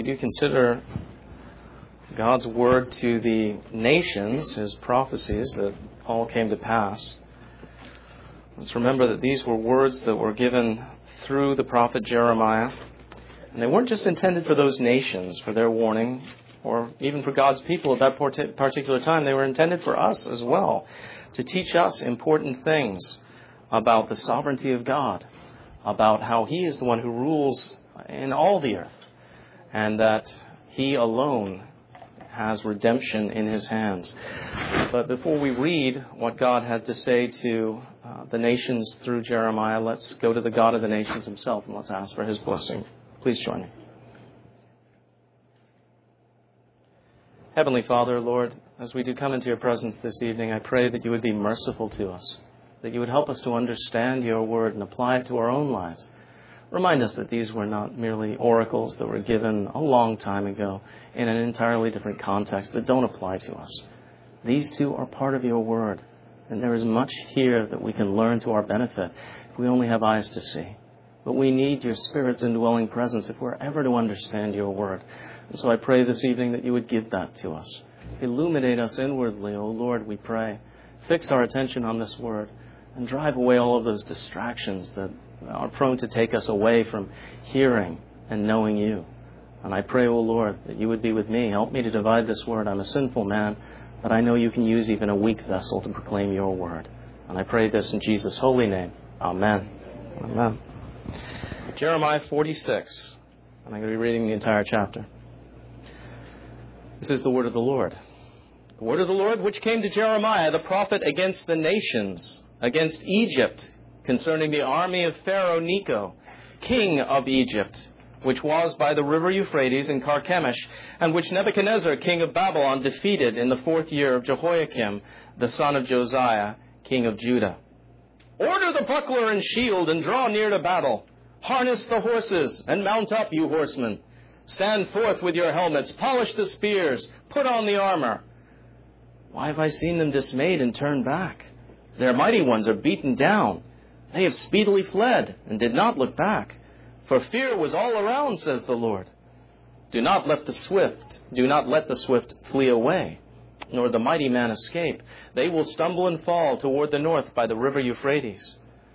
We do consider God's word to the nations, his prophecies that all came to pass. Let's remember that these were words that were given through the prophet Jeremiah. And they weren't just intended for those nations, for their warning, or even for God's people at that particular time. They were intended for us as well, to teach us important things about the sovereignty of God, about how he is the one who rules in all the earth, and that he alone has redemption in his hands. But before we read what God had to say to the nations through Jeremiah, let's go to the God of the nations himself and let's ask for his blessing. Please join me. Heavenly Father, Lord, as we do come into your presence this evening, I pray that you would be merciful to us, that you would help us to understand your word and apply it to our own lives. Remind us that these were not merely oracles that were given a long time ago in an entirely different context that don't apply to us. These two are part of your word, and there is much here that we can learn to our benefit if we only have eyes to see. But we need your Spirit's indwelling presence if we're ever to understand your word. And so I pray this evening that you would give that to us. Illuminate us inwardly, O Lord, we pray. Fix our attention on this word and drive away all of those distractions that are prone to take us away from hearing and knowing you. And I pray, O Lord, that you would be with me. Help me to divide this word. I'm a sinful man, but I know you can use even a weak vessel to proclaim your word. And I pray this in Jesus' holy name. Amen. Amen. Jeremiah 46. And I'm going to be reading the entire chapter. This is the word of the Lord. The word of the Lord which came to Jeremiah the prophet against the nations, against Egypt, concerning the army of Pharaoh Necho, king of Egypt, which was by the river Euphrates in Carchemish, and which Nebuchadnezzar, king of Babylon, defeated in the 4th year of Jehoiakim, the son of Josiah, king of Judah. Order the buckler and shield, and draw near to battle. Harness the horses, and mount up, you horsemen. Stand forth with your helmets, polish the spears, put on the armor. Why have I seen them dismayed and turned back? Their mighty ones are beaten down. They have speedily fled and did not look back. For fear was all around, says the Lord. Do not let the swift flee away, nor the mighty man escape. They will stumble and fall toward the north by the river Euphrates.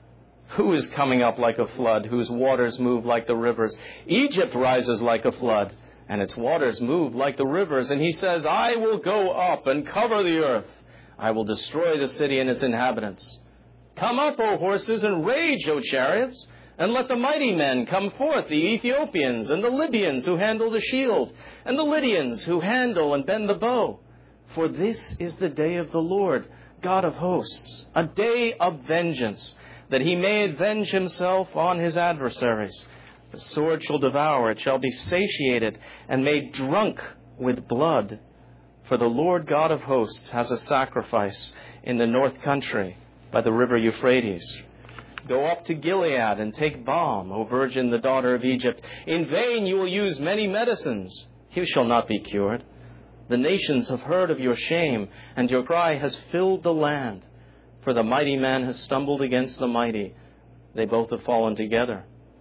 Who is coming up like a flood, whose waters move like the rivers? Egypt rises like a flood, and its waters move like the rivers. And he says, I will go up and cover the earth. I will destroy the city and its inhabitants. Come up, O horses, and rage, O chariots, and let the mighty men come forth, the Ethiopians and the Libyans who handle the shield, and the Lydians who handle and bend the bow. For this is the day of the Lord, God of hosts, a day of vengeance, that he may avenge himself on his adversaries. The sword shall devour, it shall be satiated, and made drunk with blood. For the Lord God of hosts has a sacrifice in the north country by the river Euphrates. Go up to Gilead and take balm, O virgin, the daughter of Egypt. In vain you will use many medicines. You shall not be cured. The nations have heard of your shame, and your cry has filled the land. For the mighty man has stumbled against the mighty. They both have fallen together.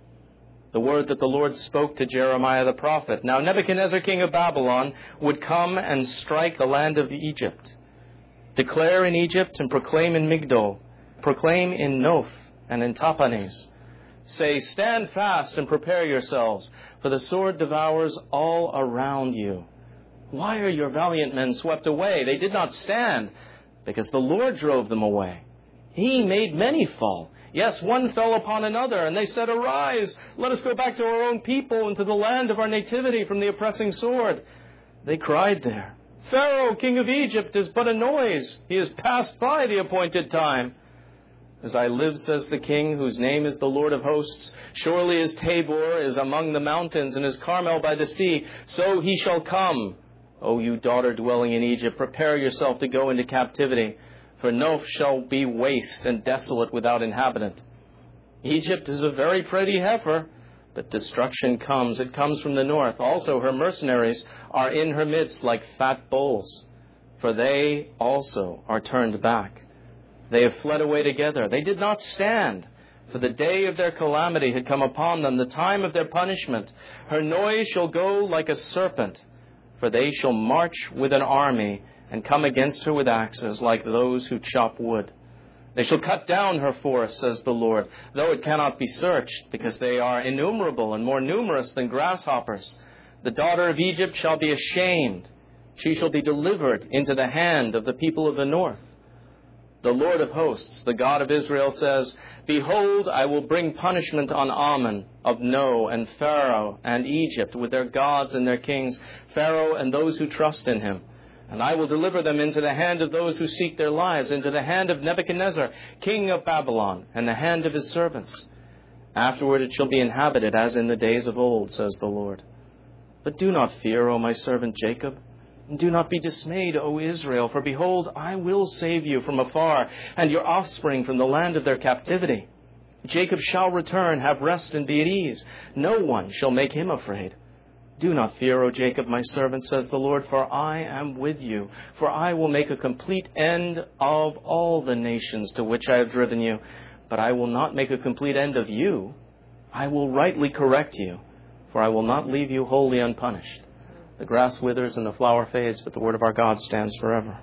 The word that the Lord spoke to Jeremiah the prophet. Now Nebuchadnezzar, king of Babylon, would come and strike the land of Egypt. Declare in Egypt and proclaim in Migdol. Proclaim in Noph and in Tahpanhes. Say, stand fast and prepare yourselves, for the sword devours all around you. Why are your valiant men swept away? They did not stand, because the Lord drove them away. He made many fall. Yes, one fell upon another, and they said, arise, let us go back to our own people and to the land of our nativity from the oppressing sword. They cried there, Pharaoh, king of Egypt, is but a noise. He has passed by the appointed time. As I live, says the king, whose name is the Lord of hosts, surely as Tabor is among the mountains and as Carmel by the sea, so he shall come. O you daughter dwelling in Egypt, prepare yourself to go into captivity, for Noph shall be waste and desolate without inhabitant. Egypt is a very pretty heifer, but destruction comes. It comes from the north. Also her mercenaries are in her midst like fat bulls, for they also are turned back. They have fled away together. They did not stand, For the day of their calamity had come upon them, the time of their punishment. Her noise shall go like a serpent, for they shall march with an army, and come against her with axes, like those who chop wood. They shall cut down her forest, says the Lord, though it cannot be searched, because they are innumerable and more numerous than grasshoppers. The daughter of Egypt shall be ashamed. She shall be delivered into the hand of the people of the north. The Lord of hosts, the God of Israel, says, Behold, I will bring punishment on Ammon, of No, and Pharaoh, and Egypt, with their gods and their kings, Pharaoh and those who trust in him. And I will deliver them into the hand of those who seek their lives, into the hand of Nebuchadnezzar, king of Babylon, and the hand of his servants. Afterward it shall be inhabited as in the days of old, says the Lord. But do not fear, O my servant Jacob, and do not be dismayed, O Israel, for behold, I will save you from afar, and your offspring from the land of their captivity. Jacob shall return, have rest, and be at ease. No one shall make him afraid. Do not fear, O Jacob, my servant, says the Lord, for I am with you. For I will make a complete end of all the nations to which I have driven you. But I will not make a complete end of you. I will rightly correct you, for I will not leave you wholly unpunished. The grass withers and the flower fades, but the word of our God stands forever.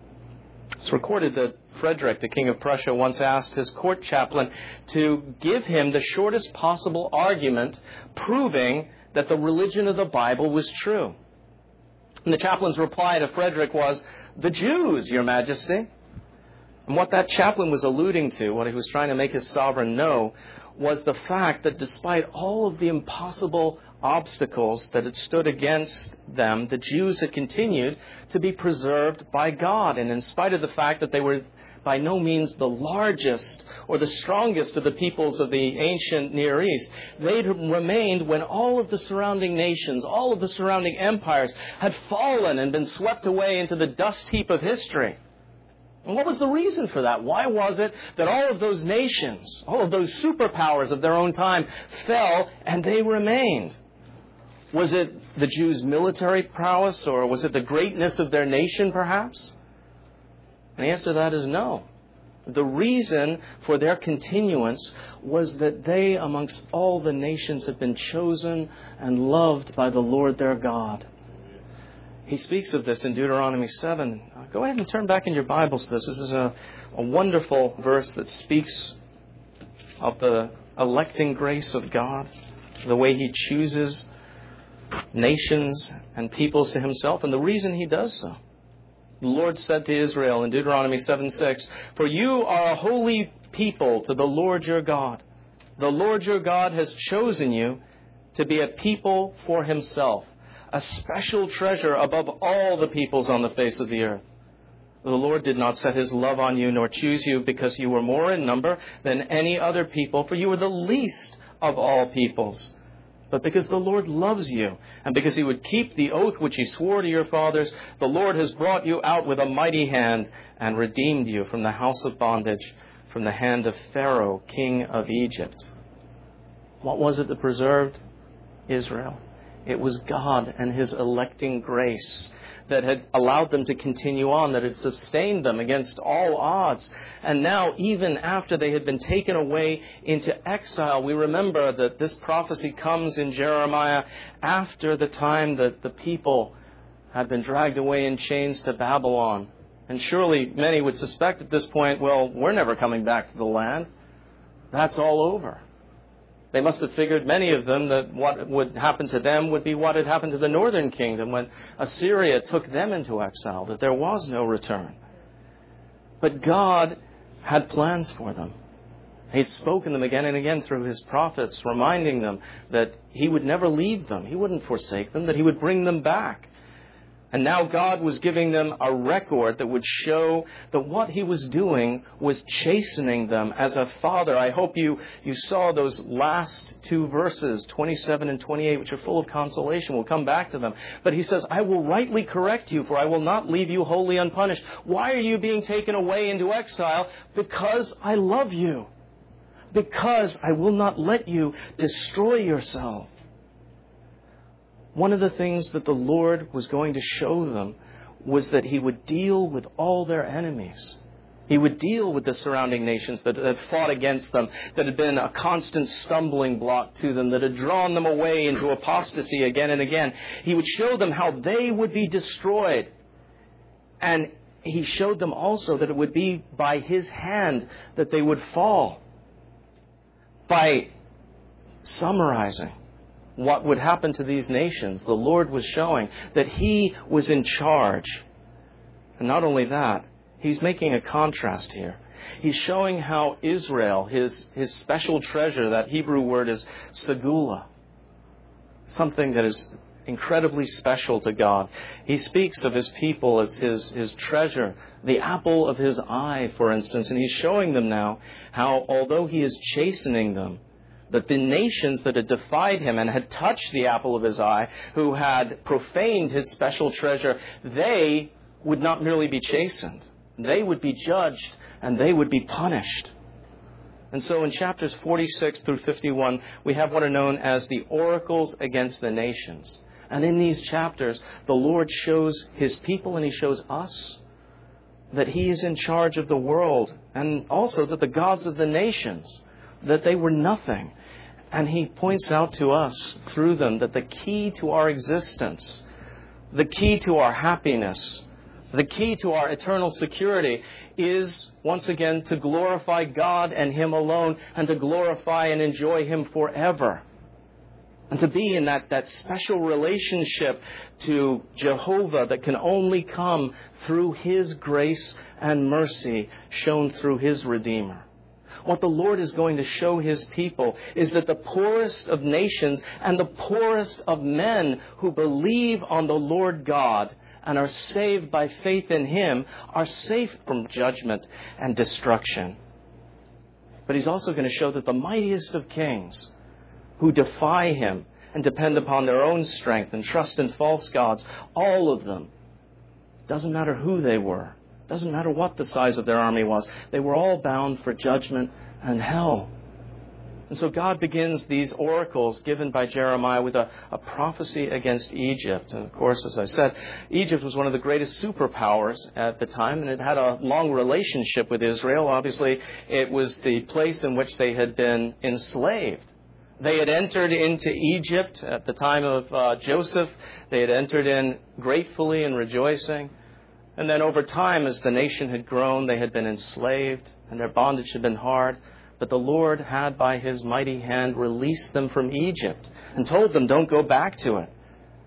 It's recorded that Frederick, the king of Prussia, once asked his court chaplain to give him the shortest possible argument proving that the religion of the Bible was true. And the chaplain's reply to Frederick was, "The Jews, Your Majesty." And what that chaplain was alluding to, what he was trying to make his sovereign know, was the fact that despite all of the impossible obstacles that had stood against them, the Jews had continued to be preserved by God. And in spite of the fact that they were by no means the largest or the strongest of the peoples of the ancient Near East, they'd remained when all of the surrounding nations, all of the surrounding empires had fallen and been swept away into the dust heap of history. And what was the reason for that? Why was it that all of those nations, all of those superpowers of their own time fell and they remained? Was it the Jews' military prowess, or was it the greatness of their nation, perhaps? And the answer to that is no. The reason for their continuance was that they, amongst all the nations, had been chosen and loved by the Lord their God. He speaks of this in Deuteronomy 7. Go ahead and turn back in your Bibles to this. This is a wonderful verse that speaks of the electing grace of God, the way He chooses nations and peoples to Himself, and the reason He does so. The Lord said to Israel in Deuteronomy 7:6, "For you are a holy people to the Lord your God. The Lord your God has chosen you to be a people for Himself, a special treasure above all the peoples on the face of the earth. The Lord did not set His love on you, nor choose you because you were more in number than any other people, for you were the least of all peoples. But because the Lord loves you, and because He would keep the oath which He swore to your fathers, the Lord has brought you out with a mighty hand and redeemed you from the house of bondage, from the hand of Pharaoh, king of Egypt." What was it that preserved Israel? It was God and His electing grace that had allowed them to continue on, that had sustained them against all odds. And now, even after they had been taken away into exile, we remember that this prophecy comes in Jeremiah after the time that the people had been dragged away in chains to Babylon. And surely many would suspect at this point, well, we're never coming back to the land. That's all over. They must have figured, many of them, that what would happen to them would be what had happened to the northern kingdom when Assyria took them into exile, that there was no return. But God had plans for them. He'd spoken them again and again through His prophets, reminding them that He would never leave them. He wouldn't forsake them, that He would bring them back. And now God was giving them a record that would show that what He was doing was chastening them as a father. I hope you saw those last two verses, 27 and 28, which are full of consolation. We'll come back to them. But He says, "I will rightly correct you, for I will not leave you wholly unpunished." Why are you being taken away into exile? Because I love you. Because I will not let you destroy yourself. One of the things that the Lord was going to show them was that He would deal with all their enemies. He would deal with the surrounding nations that had fought against them, that had been a constant stumbling block to them, that had drawn them away into apostasy again and again. He would show them how they would be destroyed. And He showed them also that it would be by His hand that they would fall. By summarizing what would happen to these nations, the Lord was showing that He was in charge. And not only that, He's making a contrast here. He's showing how Israel, his special treasure, that Hebrew word is segula, something that is incredibly special to God. He speaks of His people as His treasure, the apple of His eye, for instance. And He's showing them now how, although He is chastening them, that the nations that had defied Him and had touched the apple of His eye, who had profaned His special treasure, they would not merely be chastened. They would be judged and they would be punished. And so in chapters 46 through 51, we have what are known as the oracles against the nations. And in these chapters, the Lord shows His people and He shows us that He is in charge of the world, and also that the gods of the nations, that they were nothing. And He points out to us through them that the key to our existence, the key to our happiness, the key to our eternal security is, once again, to glorify God and Him alone, and to glorify and enjoy Him forever. And to be in that special relationship to Jehovah that can only come through His grace and mercy shown through His Redeemer. What the Lord is going to show His people is that the poorest of nations and the poorest of men who believe on the Lord God and are saved by faith in Him are safe from judgment and destruction. But He's also going to show that the mightiest of kings, who defy Him and depend upon their own strength and trust in false gods, all of them, doesn't matter who they were, doesn't matter what the size of their army was, they were all bound for judgment and hell. And so God begins these oracles given by Jeremiah with a prophecy against Egypt. And of course, as I said, Egypt was one of the greatest superpowers at the time, and it had a long relationship with Israel. Obviously, it was the place in which they had been enslaved. They had entered into Egypt at the time of Joseph. They had entered in gratefully and rejoicing. And then over time, as the nation had grown, they had been enslaved, and their bondage had been hard. But the Lord had, by His mighty hand, released them from Egypt and told them, don't go back to it.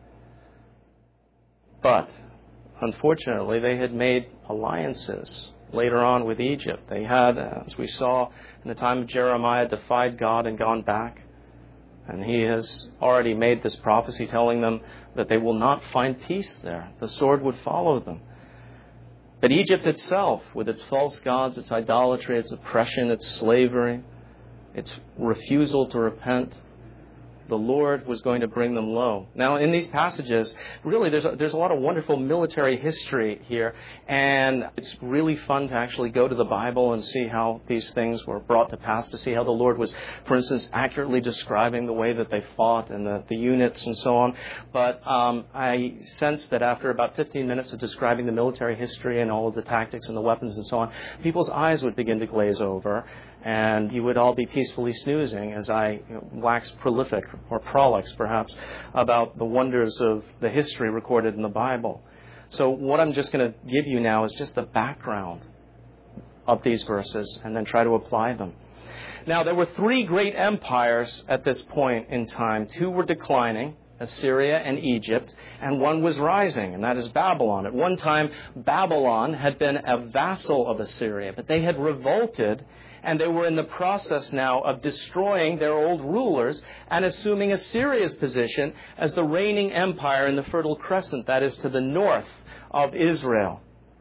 But, unfortunately, they had made alliances later on with Egypt. They had, as we saw in the time of Jeremiah, defied God and gone back. And He has already made this prophecy telling them that they will not find peace there. The sword would follow them. But Egypt itself, with its false gods, its idolatry, its oppression, its slavery, its refusal to repent, the Lord was going to bring them low. Now, in these passages, really, there's a lot of wonderful military history here, and it's really fun to actually go to the Bible and see how these things were brought to pass, to see how the Lord was, for instance, accurately describing the way that they fought and the units and so on. But I sense that after about 15 minutes of describing the military history and all of the tactics and the weapons and so on, people's eyes would begin to glaze over, and you would all be peacefully snoozing as I wax prolific, or prolix perhaps, about the wonders of the history recorded in the Bible. So what I'm just going to give you now is just the background of these verses and then try to apply them. Now, there were three great empires at this point in time. Two were declining, Assyria and Egypt, and one was rising, and that is Babylon. At one time, Babylon had been a vassal of Assyria, but they had revolted, and they were in the process now of destroying their old rulers and assuming Assyria's position as the reigning empire in the Fertile Crescent, that is to the north of Israel.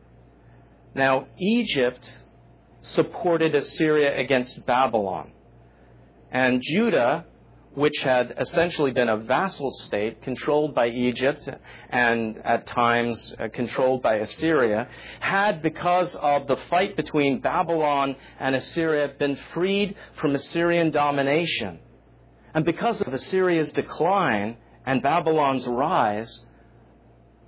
Now, Egypt supported Assyria against Babylon, and Judah, which had essentially been a vassal state controlled by Egypt and at times controlled by Assyria, had, because of the fight between Babylon and Assyria, been freed from Assyrian domination. And because of Assyria's decline and Babylon's rise,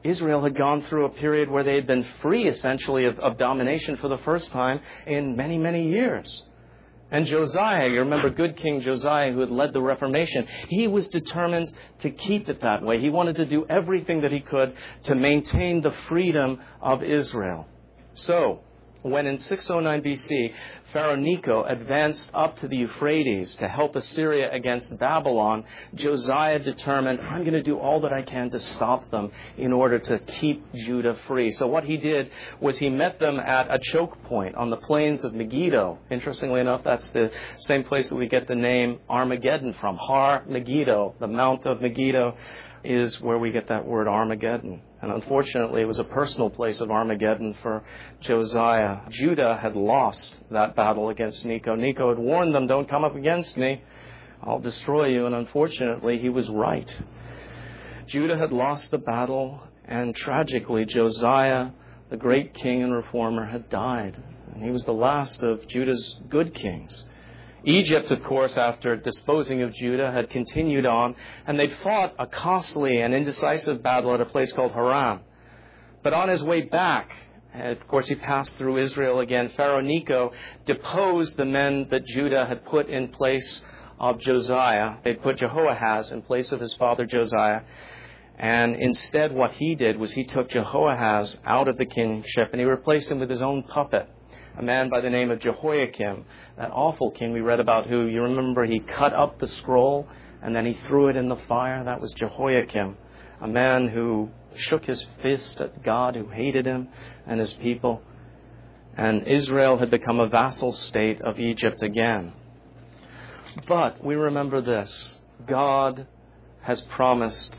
Israel had gone through a period where they had been free, essentially, of domination for the first time in many, many years. And Josiah, you remember good King Josiah, who had led the Reformation, he was determined to keep it that way. He wanted to do everything that he could to maintain the freedom of Israel. So, when in 609 BC, Pharaoh Necho advanced up to the Euphrates to help Assyria against Babylon, Josiah determined, I'm going to do all that I can to stop them in order to keep Judah free. So what he did was he met them at a choke point on the plains of Megiddo. Interestingly enough, that's the same place that we get the name Armageddon from. Har Megiddo, the Mount of Megiddo, is where we get that word Armageddon. And unfortunately, it was a personal place of Armageddon for Josiah. Judah had lost that battle against Necho. Necho had warned them, don't come up against me, I'll destroy you. And unfortunately, he was right. Judah had lost the battle, and tragically, Josiah, the great king and reformer, had died. And he was the last of Judah's good kings. Egypt, of course, after disposing of Judah, had continued on, and they'd fought a costly and indecisive battle at a place called Haran. But on his way back, and of course he passed through Israel again, Pharaoh Necho deposed the men that Judah had put in place of Josiah. They'd put Jehoahaz in place of his father Josiah. And instead what he did was he took Jehoahaz out of the kingship and he replaced him with his own puppet, a man by the name of Jehoiakim, that awful king we read about who, you remember, he cut up the scroll and then he threw it in the fire. That was Jehoiakim, a man who shook his fist at God, who hated him and his people. And Israel had become a vassal state of Egypt again. But we remember this: God has promised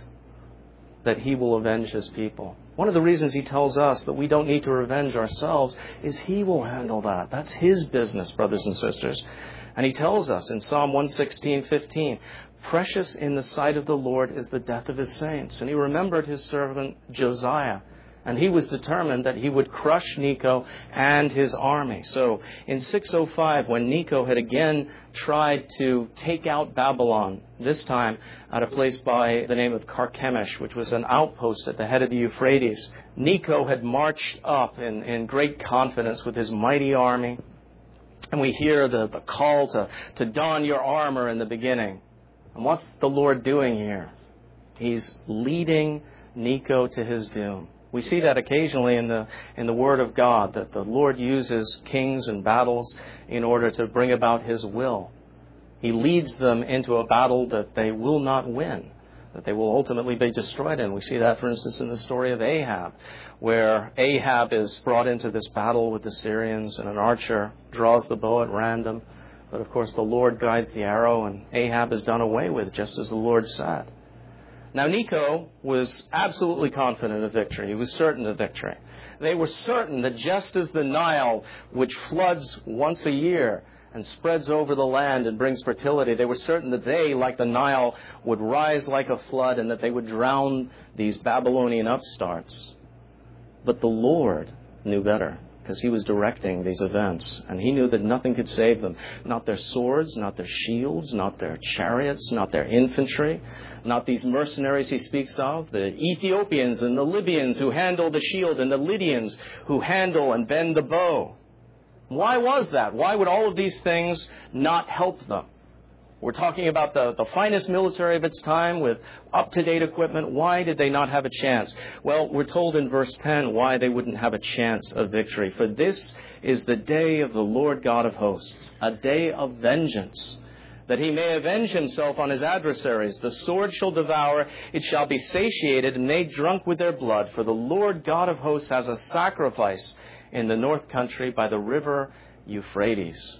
that he will avenge his people. One of the reasons he tells us that we don't need to revenge ourselves is he will handle that. That's his business, brothers and sisters. And he tells us in Psalm 116:15, precious in the sight of the Lord is the death of his saints. And he remembered his servant Josiah. And he was determined that he would crush Necho and his army. So in 605, when Necho had again tried to take out Babylon, this time at a place by the name of Carchemish, which was an outpost at the head of the Euphrates, Necho had marched up in great confidence with his mighty army. And we hear the call to don your armor in the beginning. And what's the Lord doing here? He's leading Necho to his doom. We see that occasionally in the Word of God, that the Lord uses kings and battles in order to bring about his will. He leads them into a battle that they will not win, that they will ultimately be destroyed in. We see that, for instance, in the story of Ahab, where Ahab is brought into this battle with the Syrians, and an archer draws the bow at random. But of course the Lord guides the arrow, and Ahab is done away with, just as the Lord said. Now, Necho was absolutely confident of victory. He was certain of victory. They were certain that just as the Nile, which floods once a year and spreads over the land and brings fertility, they were certain that they, like the Nile, would rise like a flood and that they would drown these Babylonian upstarts. But the Lord knew better, because he was directing these events, and he knew that nothing could save them. Not their swords, not their shields, not their chariots, not their infantry, not these mercenaries he speaks of, the Ethiopians and the Libyans who handle the shield, and the Lydians who handle and bend the bow. Why was that? Why would all of these things not help them? We're talking about the finest military of its time with up-to-date equipment. Why did they not have a chance? Well, we're told in verse 10 why they wouldn't have a chance of victory. For this is the day of the Lord God of hosts, a day of vengeance, that he may avenge himself on his adversaries. The sword shall devour, it shall be satiated and made drunk with their blood. For the Lord God of hosts has a sacrifice in the north country by the river Euphrates.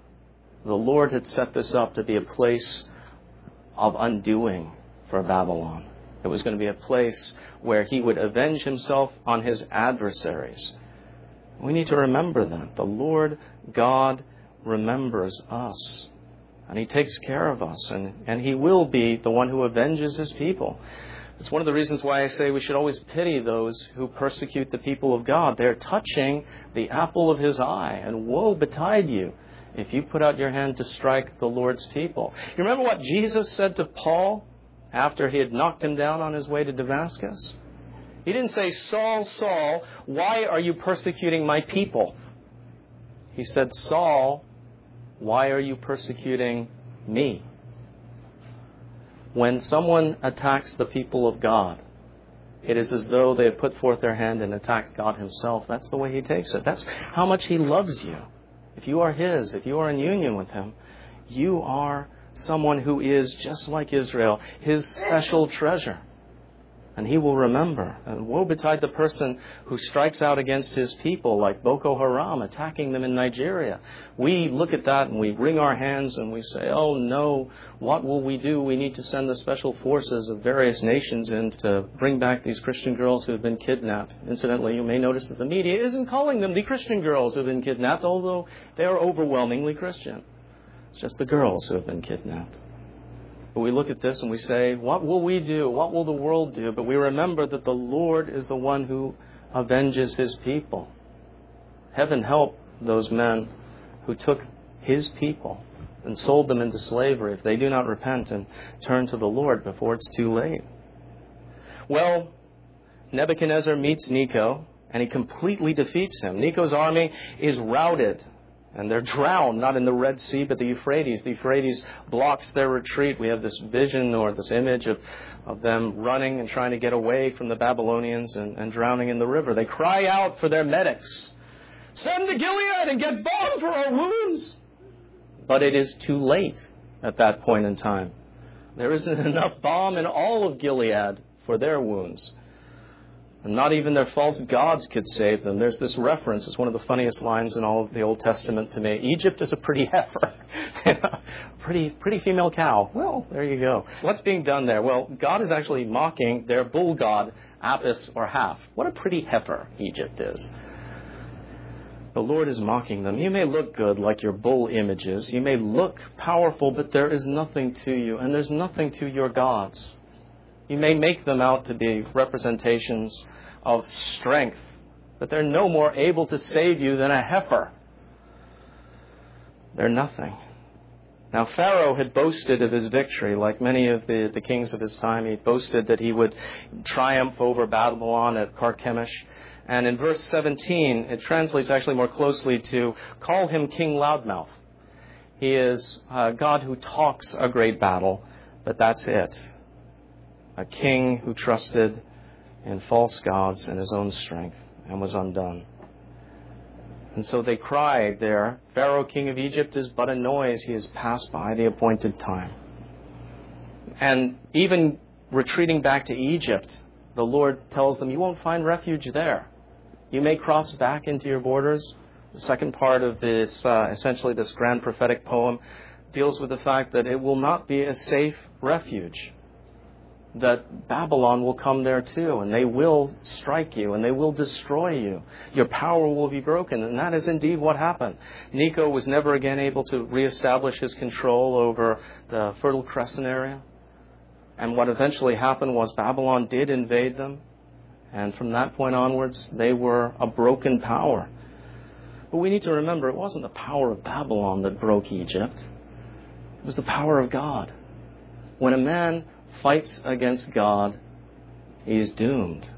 The Lord had set this up to be a place of undoing for Babylon. It was going to be a place where he would avenge himself on his adversaries. We need to remember that. The Lord God remembers us. And he takes care of us. And he will be the one who avenges his people. It's one of the reasons why I say we should always pity those who persecute the people of God. They're touching the apple of his eye. And woe betide you if you put out your hand to strike the Lord's people. You remember what Jesus said to Paul after he had knocked him down on his way to Damascus? He didn't say, Saul, Saul, why are you persecuting my people? He said, Saul, why are you persecuting me? When someone attacks the people of God, it is as though they have put forth their hand and attacked God himself. That's the way he takes it. That's how much he loves you. If you are his, if you are in union with him, you are someone who is, just like Israel, his special treasure. And he will remember. And woe betide the person who strikes out against his people, like Boko Haram, attacking them in Nigeria. We look at that and we wring our hands and we say, oh no, what will we do? We need to send the special forces of various nations in to bring back these Christian girls who have been kidnapped. Incidentally, you may notice that the media isn't calling them the Christian girls who have been kidnapped, although they are overwhelmingly Christian. It's just the girls who have been kidnapped. But we look at this and we say, what will we do? What will the world do? But we remember that the Lord is the one who avenges his people. Heaven help those men who took his people and sold them into slavery if they do not repent and turn to the Lord before it's too late. Well, Nebuchadnezzar meets Necho and he completely defeats him. Necho's army is routed. And they're drowned, not in the Red Sea, but the Euphrates. The Euphrates blocks their retreat. We have this vision or this image of them running and trying to get away from the Babylonians and drowning in the river. They cry out for their medics. Send to Gilead and get balm for our wounds. But it is too late at that point in time. There isn't enough balm in all of Gilead for their wounds. And not even their false gods could save them. There's this reference. It's one of the funniest lines in all of the Old Testament to me. Egypt is a pretty heifer. pretty female cow. Well, there you go. What's being done there? Well, God is actually mocking their bull god, Apis or Haph. What a pretty heifer Egypt is. The Lord is mocking them. You may look good like your bull images. You may look powerful, but there is nothing to you. And there's nothing to your gods. You may make them out to be representations of strength, but they're no more able to save you than a heifer. They're nothing. Now, Pharaoh had boasted of his victory, like many of the kings of his time. He boasted that he would triumph over Babylon at Carchemish. And in verse 17, it translates actually more closely to call him King Loudmouth. He is a God who talks a great battle, but that's it. A king who trusted in false gods and his own strength and was undone. And so they cried there, Pharaoh, king of Egypt, is but a noise. He has passed by the appointed time. And even retreating back to Egypt, the Lord tells them, you won't find refuge there. You may cross back into your borders. The second part of this, essentially this grand prophetic poem, deals with the fact that it will not be a safe refuge. That Babylon will come there too, and they will strike you, and they will destroy you. Your power will be broken, and that is indeed what happened. Necho was never again able to reestablish his control over the Fertile Crescent area. And what eventually happened was Babylon did invade them, and from that point onwards, they were a broken power. But we need to remember, it wasn't the power of Babylon that broke Egypt. It was the power of God. When a man fights against God, he is doomed.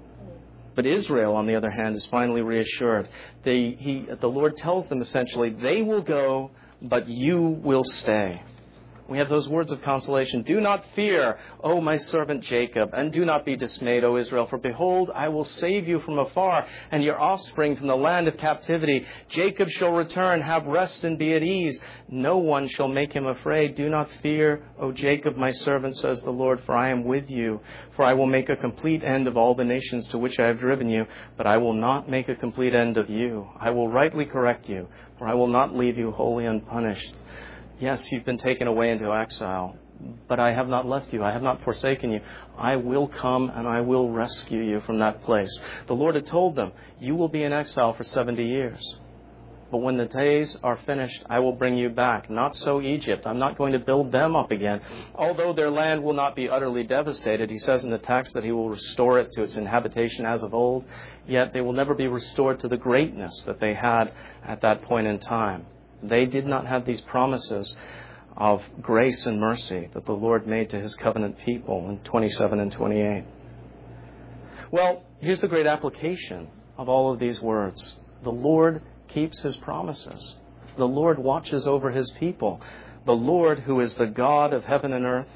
But Israel, on the other hand, is finally reassured. The Lord tells them essentially, they will go, but you will stay. We have those words of consolation. Do not fear, O my servant Jacob, and do not be dismayed, O Israel, for behold, I will save you from afar, and your offspring from the land of captivity. Jacob shall return, have rest and be at ease. No one shall make him afraid. Do not fear, O Jacob, my servant, says the Lord, for I am with you. For I will make a complete end of all the nations to which I have driven you, but I will not make a complete end of you. I will rightly correct you, for I will not leave you wholly unpunished. Yes, you've been taken away into exile, but I have not left you. I have not forsaken you. I will come and I will rescue you from that place. The Lord had told them, you will be in exile for 70 years. But when the days are finished, I will bring you back. Not so Egypt. I'm not going to build them up again. Although their land will not be utterly devastated, he says in the text that he will restore it to its inhabitation as of old, yet they will never be restored to the greatness that they had at that point in time. They did not have these promises of grace and mercy that the Lord made to his covenant people in 27 and 28. Well, here's the great application of all of these words. The Lord keeps His promises. The Lord watches over His people. The Lord, who is the God of heaven and earth,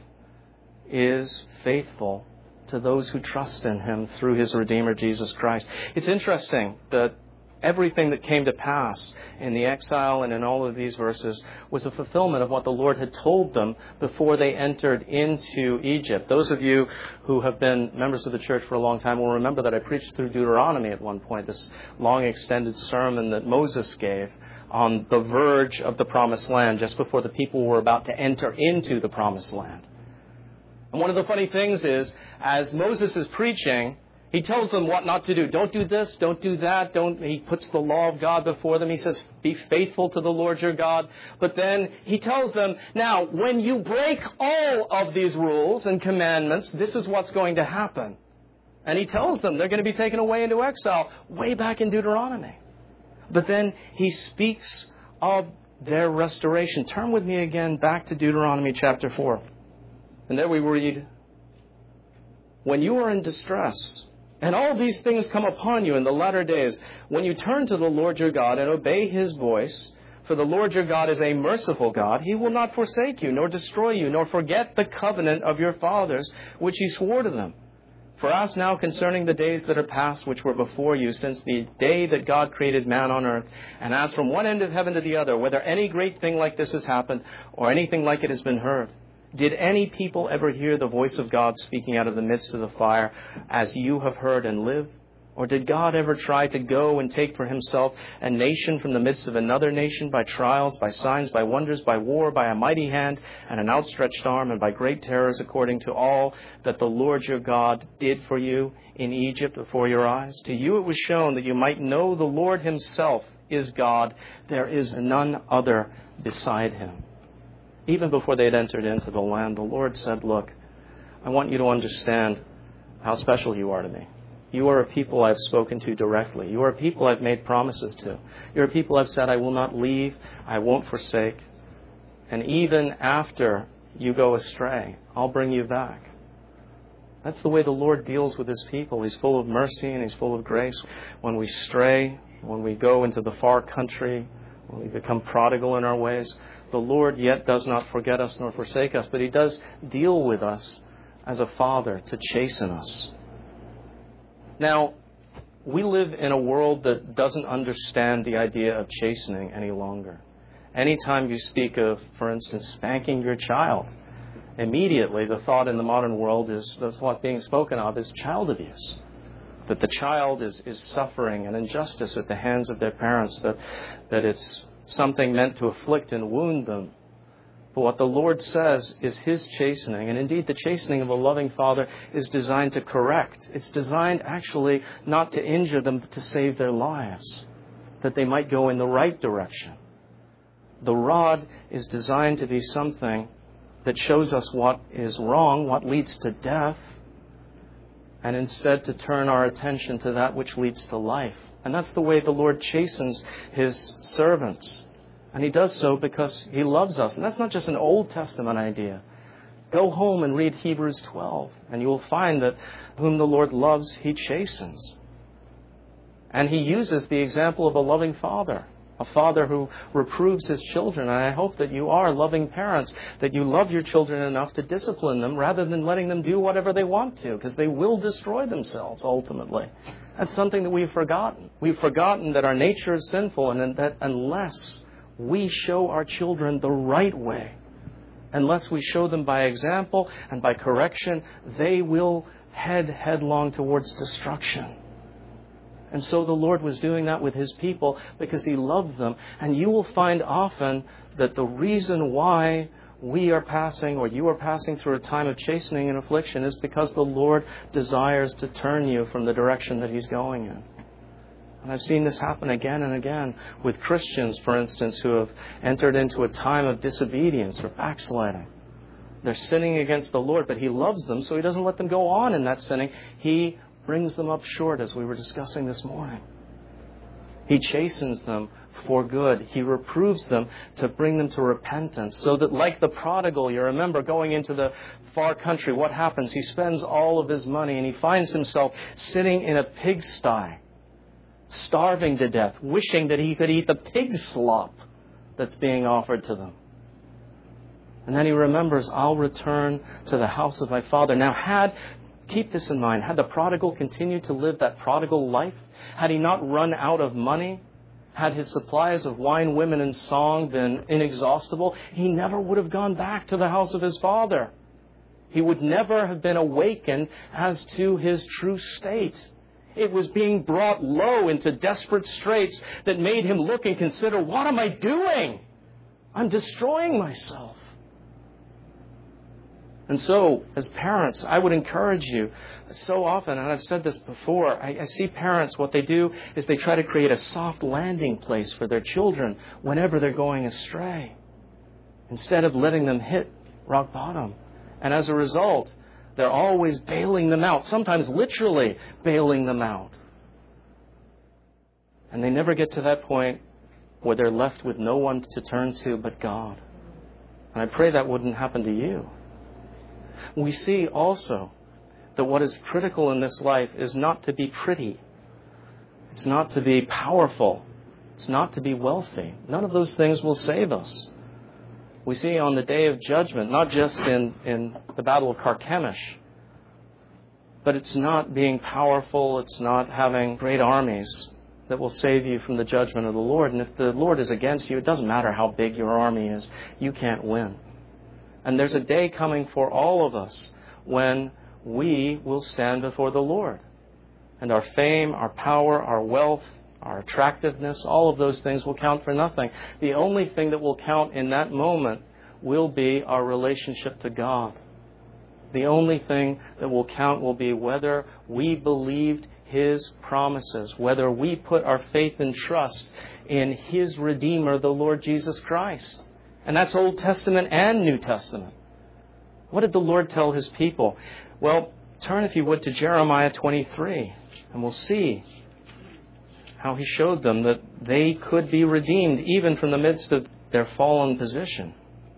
is faithful to those who trust in Him through His Redeemer, Jesus Christ. It's interesting that everything that came to pass in the exile and in all of these verses was a fulfillment of what the Lord had told them before they entered into Egypt. Those of you who have been members of the church for a long time will remember that I preached through Deuteronomy at one point, this long extended sermon that Moses gave on the verge of the promised land just before the people were about to enter into the promised land. And one of the funny things is, as Moses is preaching, he tells them what not to do. Don't do this, don't do that. He puts the law of God before them. He says, be faithful to the Lord your God. But then he tells them, now, when you break all of these rules and commandments, this is what's going to happen. And he tells them they're going to be taken away into exile way back in Deuteronomy. But then he speaks of their restoration. Turn with me again back to Deuteronomy chapter 4. And there we read, when you are in distress, and all these things come upon you in the latter days, when you turn to the Lord your God and obey His voice, for the Lord your God is a merciful God, He will not forsake you, nor destroy you, nor forget the covenant of your fathers, which He swore to them. For ask now concerning the days that are past, which were before you, since the day that God created man on earth, and ask from one end of heaven to the other, whether any great thing like this has happened, or anything like it has been heard. Did any people ever hear the voice of God speaking out of the midst of the fire, as you have heard and live? Or did God ever try to go and take for Himself a nation from the midst of another nation by trials, by signs, by wonders, by war, by a mighty hand and an outstretched arm, and by great terrors, according to all that the Lord your God did for you in Egypt before your eyes? To you it was shown that you might know the Lord Himself is God. There is none other beside Him. Even before they had entered into the land, the Lord said, look, I want you to understand how special you are to me. You are a people I've spoken to directly. You are a people I've made promises to. You're a people I've said I will not leave, I won't forsake. And even after you go astray, I'll bring you back. That's the way the Lord deals with His people. He's full of mercy and He's full of grace. When we stray, when we go into the far country, when we become prodigal in our ways, the Lord yet does not forget us nor forsake us, but He does deal with us as a father to chasten us. Now, we live in a world that doesn't understand the idea of chastening any longer. Anytime you speak of, for instance, spanking your child, immediately the thought in the modern world is, the thought being spoken of is child abuse. That the child is suffering an injustice at the hands of their parents, that it's something meant to afflict and wound them. But what the Lord says is His chastening, and indeed the chastening of a loving Father is designed to correct. It's designed actually not to injure them, but to save their lives, that they might go in the right direction. The rod is designed to be something that shows us what is wrong, what leads to death, and instead to turn our attention to that which leads to life. And that's the way the Lord chastens His servants. And He does so because He loves us. And that's not just an Old Testament idea. Go home and read Hebrews 12, and you will find that whom the Lord loves, He chastens. And He uses the example of a loving father, a father who reproves his children. And I hope that you are loving parents, that you love your children enough to discipline them rather than letting them do whatever they want to, because they will destroy themselves ultimately. That's something that we've forgotten. We've forgotten that our nature is sinful, and that unless we show our children the right way, unless we show them by example and by correction, they will head headlong towards destruction. And so the Lord was doing that with His people because He loved them. And you will find often that the reason why we are passing, or you are passing through a time of chastening and affliction, is because the Lord desires to turn you from the direction that He's going in. And I've seen this happen again and again with Christians, for instance, who have entered into a time of disobedience or backsliding. They're sinning against the Lord, but He loves them, so He doesn't let them go on in that sinning. He brings them up short, as we were discussing this morning. He chastens them for good. He reproves them to bring them to repentance. So that like the prodigal, you remember going into the far country, what happens? He spends all of his money and he finds himself sitting in a pigsty, starving to death, wishing that he could eat the pig slop that's being offered to them. And then he remembers, I'll return to the house of my father. Now keep this in mind, had the prodigal continued to live that prodigal life, had he not run out of money, had his supplies of wine, women, and song been inexhaustible, he never would have gone back to the house of his father. He would never have been awakened as to his true state. It was being brought low into desperate straits that made him look and consider, what am I doing? I'm destroying myself. And so, as parents, I would encourage you, so often, and I've said this before, I see parents, what they do is they try to create a soft landing place for their children whenever they're going astray, instead of letting them hit rock bottom. And as a result, they're always bailing them out, sometimes literally bailing them out. And they never get to that point where they're left with no one to turn to but God. And I pray that wouldn't happen to you. We see also that what is critical in this life is not to be pretty. It's not to be powerful. It's not to be wealthy. None of those things will save us. We see on the day of judgment, not just in the Battle of Carchemish, but it's not being powerful, it's not having great armies that will save you from the judgment of the Lord. And if the Lord is against you, it doesn't matter how big your army is, you can't win. And there's a day coming for all of us when we will stand before the Lord. And our fame, our power, our wealth, our attractiveness, all of those things will count for nothing. The only thing that will count in that moment will be our relationship to God. The only thing that will count will be whether we believed His promises, whether we put our faith and trust in His Redeemer, the Lord Jesus Christ. And that's Old Testament and New Testament. What did the Lord tell His people? Well, turn, if you would, to Jeremiah 23, and we'll see how He showed them that they could be redeemed even from the midst of their fallen position.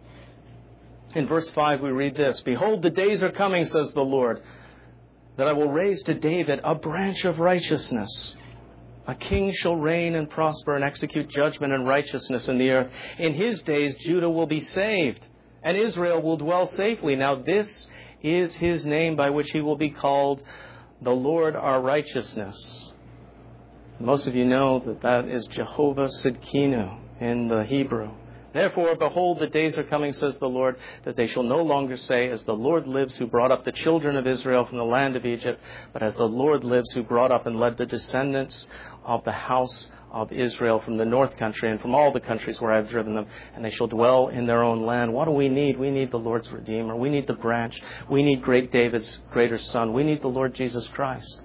In verse 5 we read this, "Behold, the days are coming, says the Lord, that I will raise to David a branch of righteousness. A king shall reign and prosper and execute judgment and righteousness in the earth. In his days Judah will be saved, and Israel will dwell safely. Now this is His name by which He will be called, the Lord our righteousness." Most of you know that is Jehovah Sidkenu in the Hebrew. "Therefore, behold, the days are coming, says the Lord, that they shall no longer say, as the Lord lives who brought up the children of Israel from the land of Egypt, but as the Lord lives who brought up and led the descendants of the house of Israel from the north country and from all the countries where I have driven them, and they shall dwell in their own land." What do we need? We need the Lord's Redeemer. We need the branch. We need great David's greater son. We need the Lord Jesus Christ.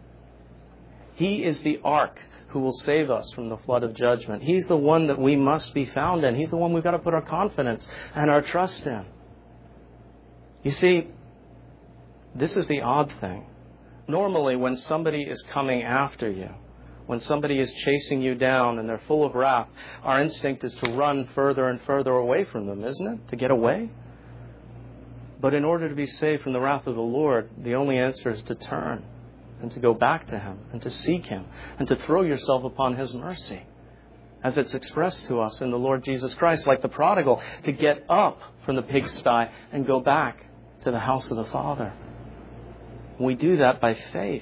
He is the ark who will save us from the flood of judgment. He's the one that we must be found in. He's the one we've got to put our confidence and our trust in. You see, this is the odd thing. Normally, when somebody is coming after you, when somebody is chasing you down and they're full of wrath, our instinct is to run further and further away from them, isn't it? To get away. But in order to be saved from the wrath of the Lord, the only answer is to turn and to go back to Him and to seek Him and to throw yourself upon His mercy, as it's expressed to us in the Lord Jesus Christ, like the prodigal, to get up from the pigsty and go back to the house of the Father. We do that by faith,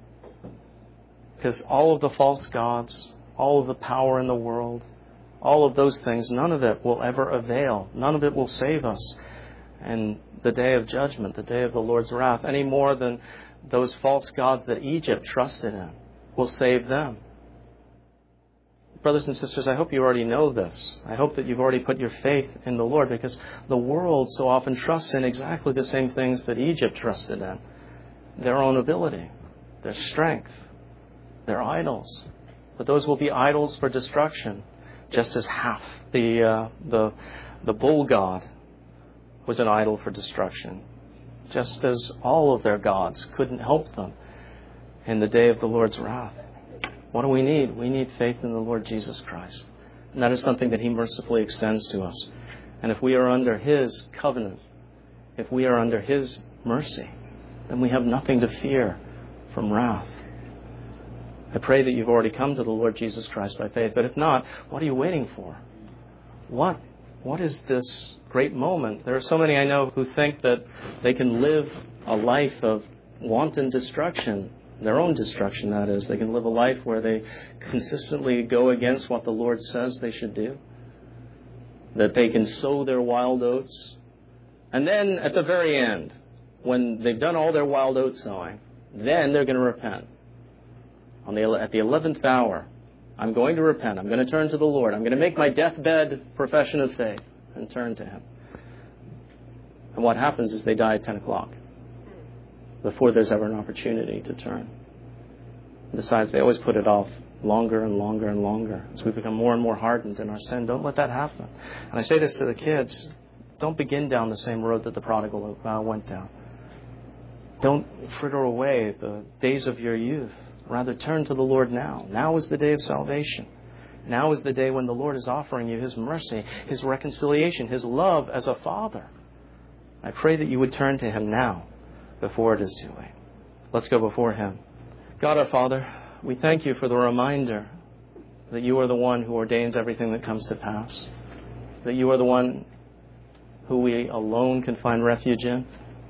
because all of the false gods, all of the power in the world, all of those things, none of it will ever avail. None of it will save us in the day of judgment, the day of the Lord's wrath, any more than those false gods that Egypt trusted in will save them. Brothers and sisters, I hope you already know this. I hope that you've already put your faith in the Lord, because the world so often trusts in exactly the same things that Egypt trusted in. Their own ability, their strength, their idols. But those will be idols for destruction, just as half the bull god was an idol for destruction. Just as all of their gods couldn't help them in the day of the Lord's wrath. What do we need? We need faith in the Lord Jesus Christ. And that is something that He mercifully extends to us. And if we are under His covenant, if we are under His mercy, then we have nothing to fear from wrath. I pray that you've already come to the Lord Jesus Christ by faith. But if not, what are you waiting for? What is this great moment? There are so many I know who think that they can live a life of wanton destruction, their own destruction, that is. They can live a life where they consistently go against what the Lord says they should do, that they can sow their wild oats. And then at the very end, when they've done all their wild oat sowing, then they're going to repent. At the 11th hour, I'm going to repent. I'm going to turn to the Lord. I'm going to make my deathbed profession of faith and turn to Him. And what happens is they die at 10 o'clock before there's ever an opportunity to turn. Besides, they always put it off longer and longer and longer as we become more and more hardened in our sin. Don't let that happen. And I say this to the kids. Don't begin down the same road that the prodigal went down. Don't fritter away the days of your youth. Rather, turn to the Lord now. Now is the day of salvation. Now is the day when the Lord is offering you His mercy, His reconciliation, His love as a Father. I pray that you would turn to Him now before it is too late. Let's go before Him. God our Father, we thank You for the reminder that You are the one who ordains everything that comes to pass, that You are the one who we alone can find refuge in.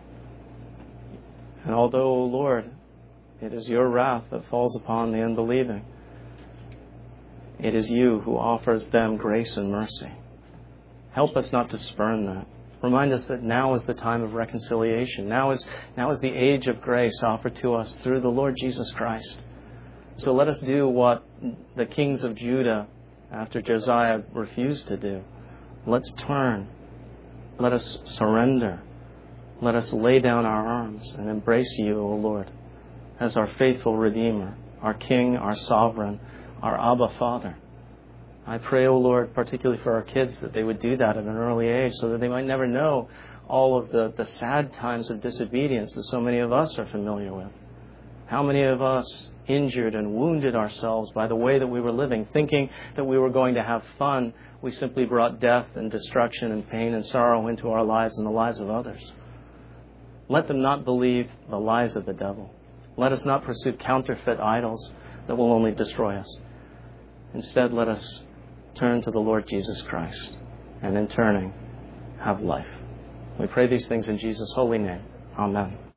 And although, O Lord, it is Your wrath that falls upon the unbelieving, it is You who offers them grace and mercy. Help us not to spurn that. Remind us that now is the time of reconciliation. Now is the age of grace offered to us through the Lord Jesus Christ. So let us do what the kings of Judah, after Josiah, refused to do. Let's turn. Let us surrender. Let us lay down our arms and embrace You, O Lord, as our faithful Redeemer, our King, our Sovereign, our Abba Father. I pray, O Lord, particularly for our kids, that they would do that at an early age so that they might never know all of the sad times of disobedience that so many of us are familiar with. How many of us injured and wounded ourselves by the way that we were living, thinking that we were going to have fun. We simply brought death and destruction and pain and sorrow into our lives and the lives of others. Let them not believe the lies of the devil. Let us not pursue counterfeit idols that will only destroy us. Instead, let us turn to the Lord Jesus Christ, and in turning, have life. We pray these things in Jesus' holy name. Amen.